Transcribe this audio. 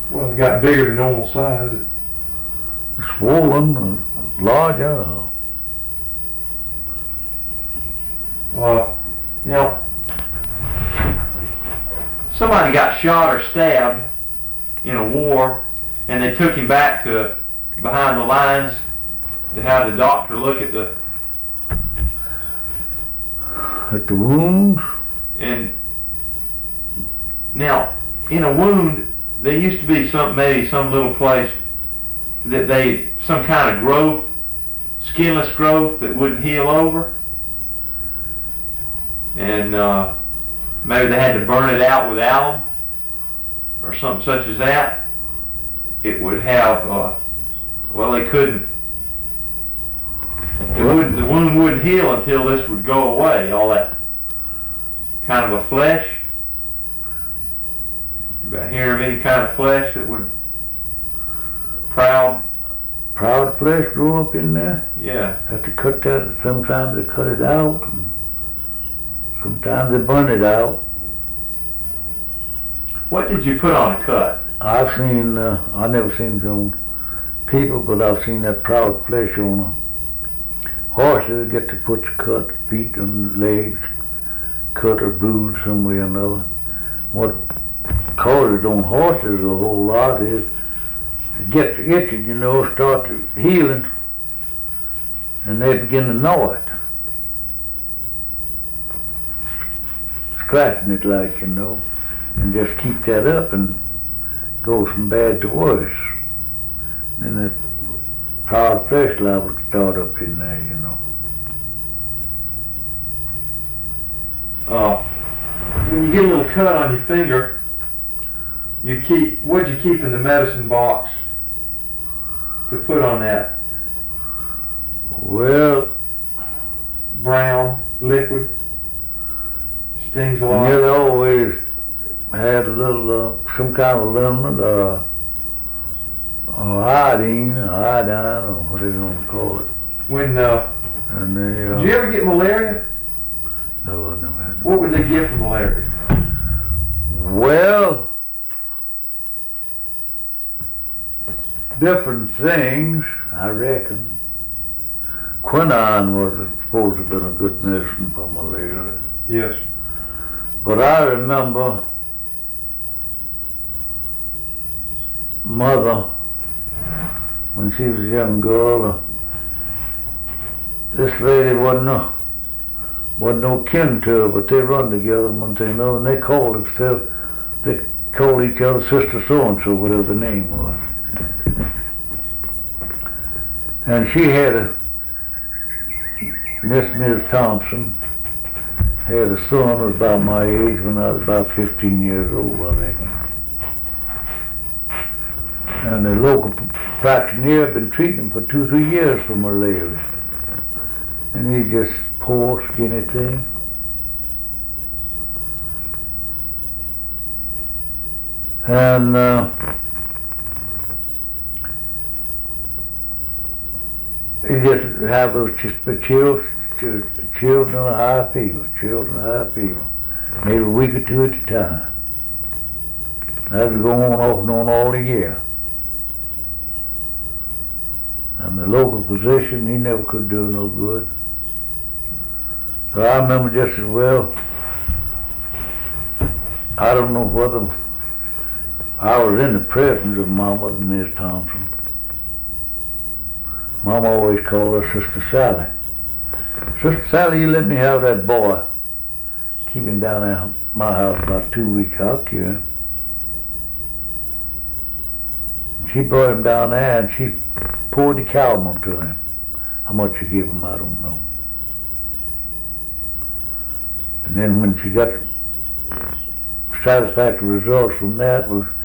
Well, it got bigger than normal size. Swollen, large. You know, somebody got shot or stabbed in a war, and they took him back to behind the lines to have the doctor look at the wounds. And now, in a wound, there used to be maybe some little place that some kind of growth, skinless growth that wouldn't heal over. And maybe they had to burn it out with alum or something such as that. It would have, they couldn't, the wound wouldn't heal until this would go away, all that kind of a flesh. You ever hear of any kind of flesh that would proud flesh grew up in there? Yeah. Have to cut that. Sometimes they cut it out, and sometimes they burn it out. What did you put on a cut? I've seen, I never seen it on people, but I've seen that proud flesh on horses. Get to put your cut, feet and legs, cut or bruised some way or another. What causes on horses a whole lot is it gets to itching, start to healing, and they begin to gnaw it. Scratching it like, and just keep that up and goes from bad to worse. Then the proud flesh liable to start up in there, When you get a little cut on your finger, what'd you keep in the medicine box to put on that? Well, brown liquid. Stings a lot. Nearly always had a little, some kind of liniment, or iodine, or whatever you want to call it. Did you ever get malaria? No, I never had. What would they give for malaria? Well, different things, I reckon. Quinine was supposed to have been a good medicine for malaria. Yes. But I remember Mother, when she was a young girl, this lady wasn't no kin to her, but they run together one thing or another, and they called each other Sister So-and-so, whatever the name was. And she had Miss Thompson, had a son who was about my age when I was about 15 years old, I reckon. And the local practitioner had been treating him for 2-3 years for malaria. And he just poor, skinny thing. And he just have those children of high fever, maybe a week or two at a time. That was going on off and on all the year. And the local physician, he never could do no good. So I remember just as well, I don't know whether I was in the presence of Mama and Miss Thompson. Mama always called her Sister Sally. Sister Sally, you let me have that boy. Keep him down at my house about 2 weeks, I'll cure him. And she brought him down there and she poured the calomel to him. How much you give him, I don't know. And then when she got satisfactory results from that, was